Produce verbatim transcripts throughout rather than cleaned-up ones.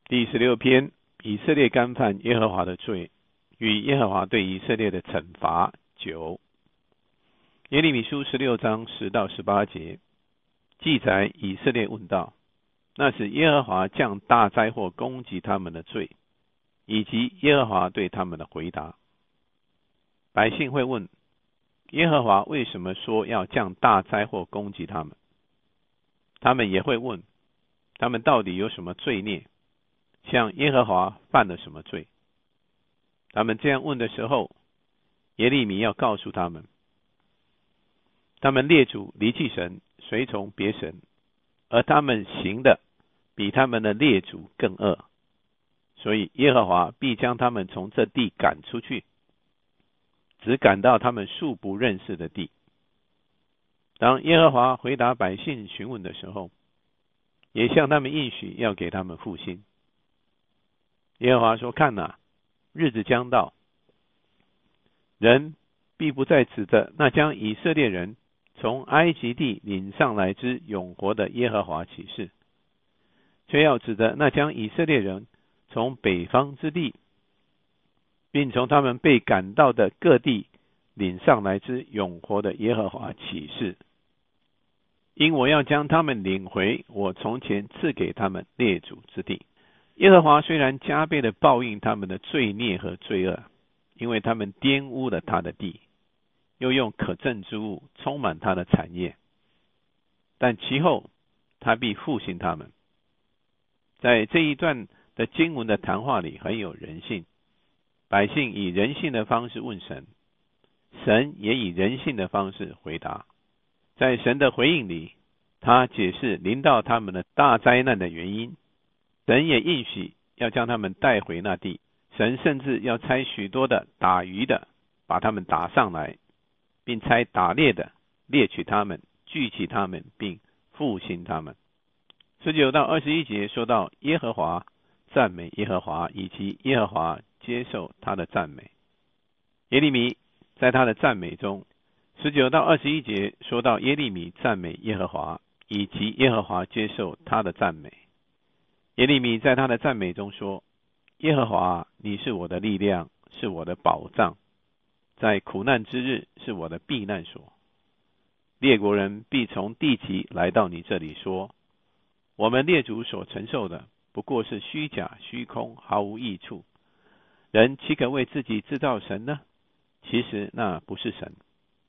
第十六篇，以色列干犯耶和华的罪与耶和华对以色列的惩罚。九，耶利米书十六章十到十八节记载以色列问道，那时耶和华降大灾祸攻击他们的罪，以及耶和华对他们的回答。百姓会问，耶和华为什么说要降大灾祸攻击他们？他们也会问，他们到底有什么罪孽，向耶和华犯了什么罪？他们这样问的时候，耶利米要告诉他们，他们列祖离弃神，随从别神，而他们行的比他们的列祖更恶，所以耶和华必将他们从这地赶出去，只赶到他们素不认识的地。当耶和华回答百姓询问的时候，也向他们应许要给他们复兴。耶和华说，看哪，日子将到，人必不再指着那将以色列人从埃及地领上来之永活的耶和华起誓，却要指着那将以色列人从北方之地，并从他们被赶到的各地领上来之永活的耶和华起誓。因我要将他们领回我从前赐给他们列祖之地。耶和华虽然加倍的报应他们的罪孽和罪恶，因为他们玷污了他的地，又用可憎之物充满他的产业，但其后他必复兴他们。在这一段的经文的谈话里很有人性，百姓以人性的方式问神，神也以人性的方式回答。在神的回应里，他解释临到他们的大灾难的原因，神也应许要将他们带回那地，神甚至要差许多的打鱼的把他们打上来，并差打猎的猎取他们，聚集他们，并复兴他们。十九到二十一节说到耶和华赞美耶和华，以及耶和华接受他的赞美。耶利米在他的赞美中，十九到二十一节说到耶利米赞美耶和华，以及耶和华接受他的赞美。耶利米在他的赞美中说，耶和华，你是我的力量，是我的保障，在苦难之日是我的避难所。列国人必从地极来到你这里说，我们列祖所承受的不过是虚假虚空，毫无益处。人岂可为自己制造神呢？其实那不是神。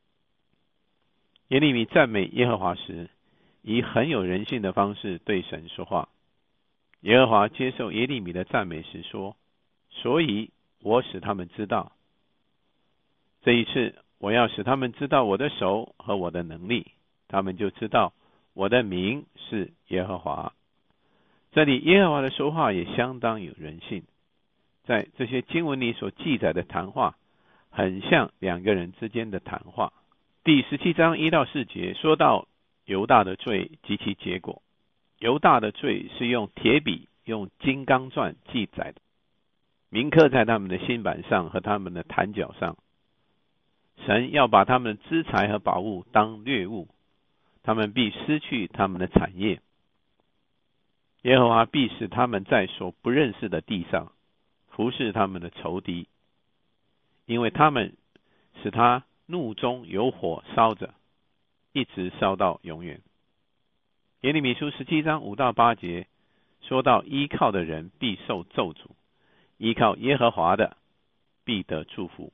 耶利米赞美耶和华时，以很有人性的方式对神说话。耶和华接受耶利米的赞美时说，所以我使他们知道，这一次我要使他们知道我的手和我的能力，他们就知道我的名是耶和华。这里耶和华的说话也相当有人性，在这些经文里所记载的谈话很像两个人之间的谈话。第十七章一到四节说到犹大的罪及其结果。犹大的罪是用铁笔用金刚钻记载的，铭刻在他们的心板上和他们的坛角上。神要把他们的资财和宝物当掠物，他们必失去他们的产业。耶和华必使他们在所不认识的地上服侍他们的仇敌，因为他们使他怒中有火烧着，一直烧到永远。耶利米书十七章五到八节说到依靠的人必受咒诅，依靠耶和华的必得祝福。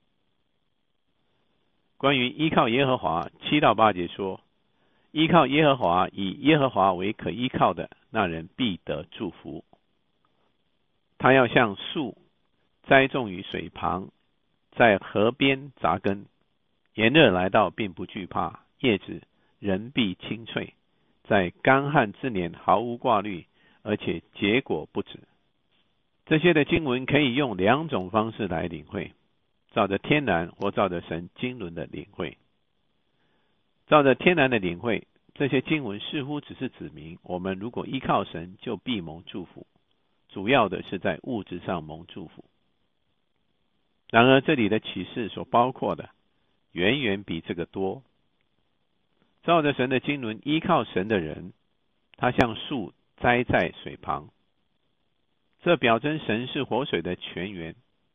关于依靠耶和华，七到八节说，依靠耶和华，以耶和华为可依靠的，那人必得祝福。他要像树栽种于水旁，在河边扎根，炎热来到并不惧怕，叶子仍必青翠，在干旱之年毫无挂虑，而且结果不止。这些的经文可以用两种方式来领会，照着天然或照着神经纶的领会。照着天然的领会，这些经文似乎只是指明我们如果依靠神就必蒙祝福，主要的是在物质上蒙祝福。然而这里的启示所包括的远远比这个多。照着神的经纶依靠神的人，他像树栽在水旁， 这表征神是活水的泉源。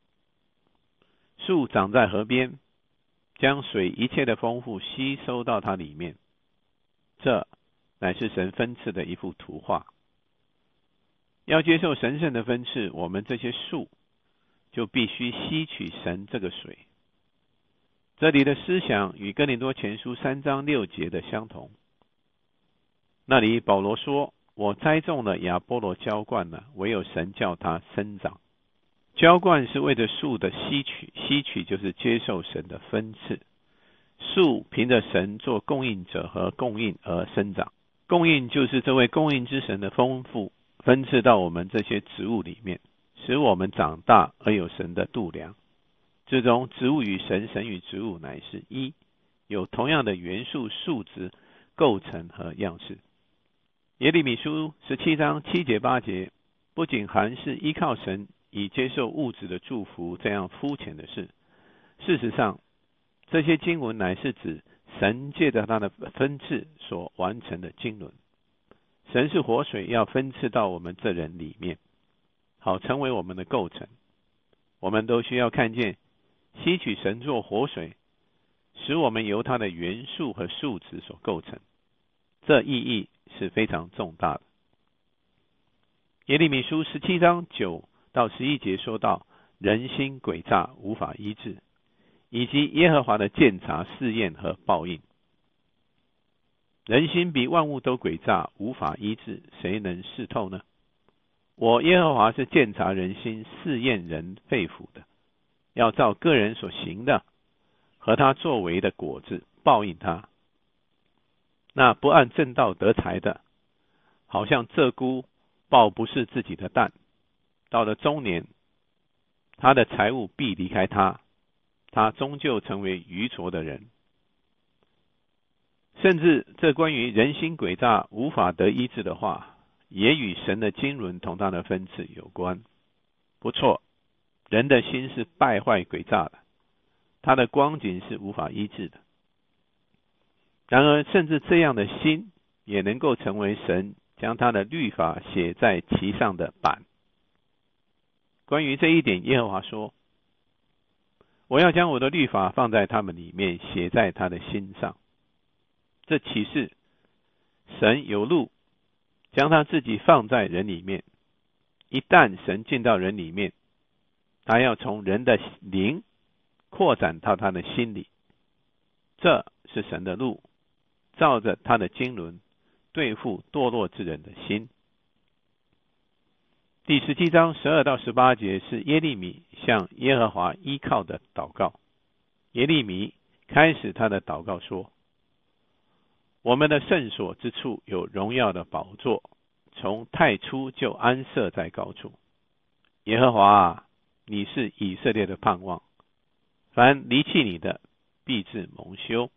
树长在河边，将水一切的丰富吸收到它里面，这乃是神分赐的一幅图画。要接受神圣的分赐，我们这些树就必须吸取神这个水。这里的思想与哥林多前书三章六节的相同。那里保罗说，我栽种了，亚波罗浇灌了，唯有神叫它生长。浇灌是为着树的吸取，吸取就是接受神的分赐。树凭着神做供应者和供应而生长，供应就是这位供应之神的丰富分赐到我们这些植物里面，使我们长大而有神的度量。这种植物与神，神与植物乃是一，有同样的元素、数值、构成和样式。耶利米书十七章七节八节，不仅含是依靠神以接受物质的祝福这样肤浅的事，事实上，这些经文乃是指神借着他的分赐所完成的经纶。神是活水，要分赐到我们这人里面，好成为我们的构成。我们都需要看见吸取神作活水，使我们由它的元素和数值所构成，这意义是非常重大的。耶利米书十七章九到十一节说到人心诡诈，无法医治，以及耶和华的鉴察、试验和报应。人心比万物都诡诈，无法医治，谁能试透呢？我耶和华是鉴察人心、试验人肺腑的，要照个人所行的和他作为的果子报应他。那不按正道得财的，好像鹧鸪抱不是自己的蛋，到了中年，他的财物必离开他，他终究成为愚拙的人。甚至这关于人心诡诈无法得医治的话，也与神的经纶同他的分赐有关。不错，人的心是败坏诡诈的，他的光景是无法医治的。然而甚至这样的心也能够成为神将他的律法写在其上的版。关于这一点，耶和华说，我要将我的律法放在他们里面，写在他的心上。这启示神有路，将他自己放在人里面。一旦神进到人里面，他要从人的灵扩展到他的心里，这是神的路，照着他的经纶对付堕落之人的心。第十七章十二到十八节是耶利米向耶和华依靠的祷告。耶利米开始他的祷告说，我们的圣所之处有荣耀的宝座，从太初就安设在高处。耶和华啊，你是以色列的盼望，凡离弃你的必致蒙羞。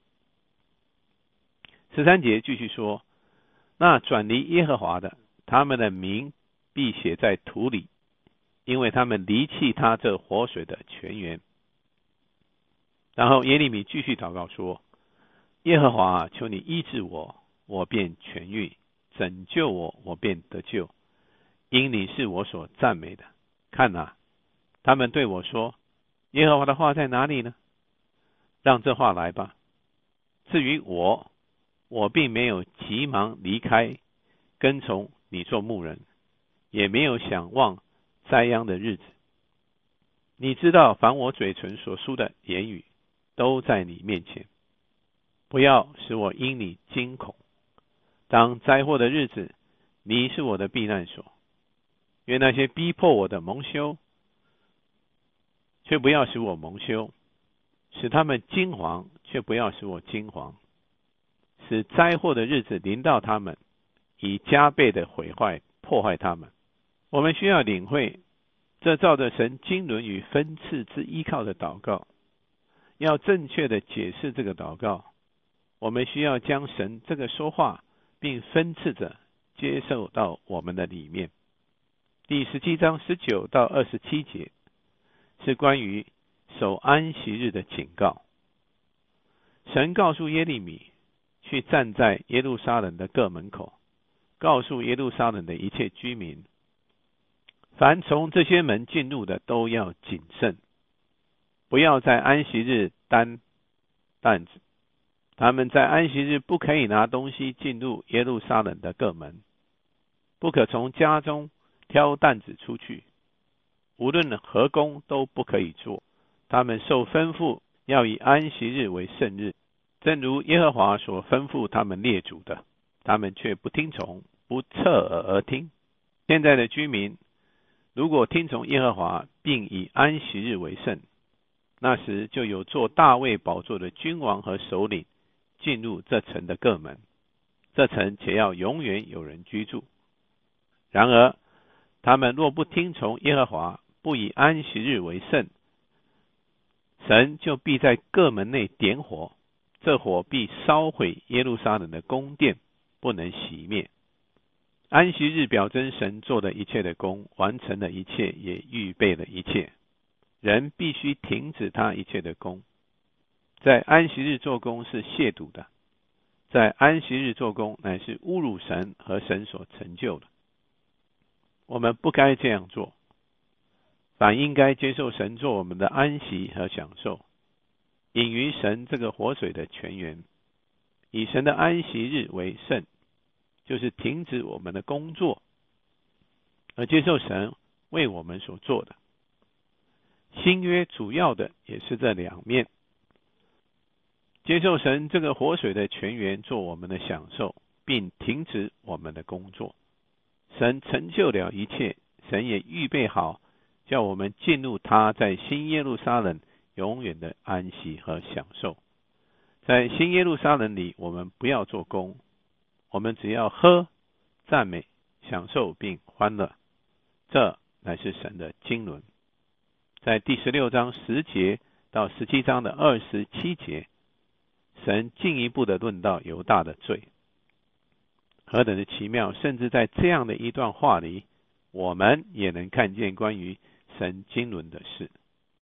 十三节继续说，那转离耶和华的，他们的名必写在土里，因为他们离弃他这活水的泉源。然后耶利米继续祷告说，耶和华，求你医治我，我便痊愈；拯救我，我便得救，因你是我所赞美的。看哪，他们对我说，耶和华的话在哪里呢？让这话来吧。至于我，我并没有急忙离开，跟从你做牧人，也没有想望灾殃的日子。你知道，凡我嘴唇所说的言语，都在你面前。不要使我因你惊恐。当灾祸的日子，你是我的避难所。愿那些逼迫我的蒙羞，却不要使我蒙羞；使他们惊惶，却不要使我惊惶。使灾祸的日子临到他们，以加倍的毁坏破坏他们。我们需要领会这照着神经纶与分赐之依靠的祷告。要正确的解释这个祷告，我们需要将神这个说话并分赐着接受到我们的里面。第十七章十九到二十七节是关于守安息日的警告。神告诉耶利米去站在耶路撒冷的各门口，告诉耶路撒冷的一切居民， 凡从这些门进入的都要谨慎，不要在安息日担担子。他们在安息日不可以拿东西进入耶路撒冷的各门，不可从家中挑担子出去，无论何工都不可以做。他们受吩咐要以安息日为圣日，正如耶和华所吩咐他们列祖的，他们却不听从，不侧耳而听。现在的居民如果听从耶和华，并以安息日为圣，那时就有坐大卫宝座的君王和首领进入这城的各门，这城且要永远有人居住。然而他们若不听从耶和华，不以安息日为圣，神就必在各门内点火，这火必烧毁耶路撒冷的宫殿，不能熄灭。安息日表征神做的一切的工，完成了一切，也预备了一切。人必须停止他一切的工。在安息日做工是亵渎的，在安息日做工乃是侮辱神和神所成就的。我们不该这样做，反应该接受神做我们的安息和享受，隐于神这个活水的泉源，以神的安息日为圣，就是停止我们的工作，而接受神为我们所做的。新约主要的也是这两面，接受神这个活水的泉源做我们的享受，并停止我们的工作。神成就了一切，神也预备好叫我们进入他在新耶路撒冷永远的安息和享受。在新耶路撒冷里，我们不要做工，我们只要喝、赞美、享受并欢乐，这乃是神的经纶。在第十六章十节到十七章的二十七节，神进一步的论到犹大的罪，何等的奇妙！甚至在这样的一段话里，我们也能看见关于神经纶的事。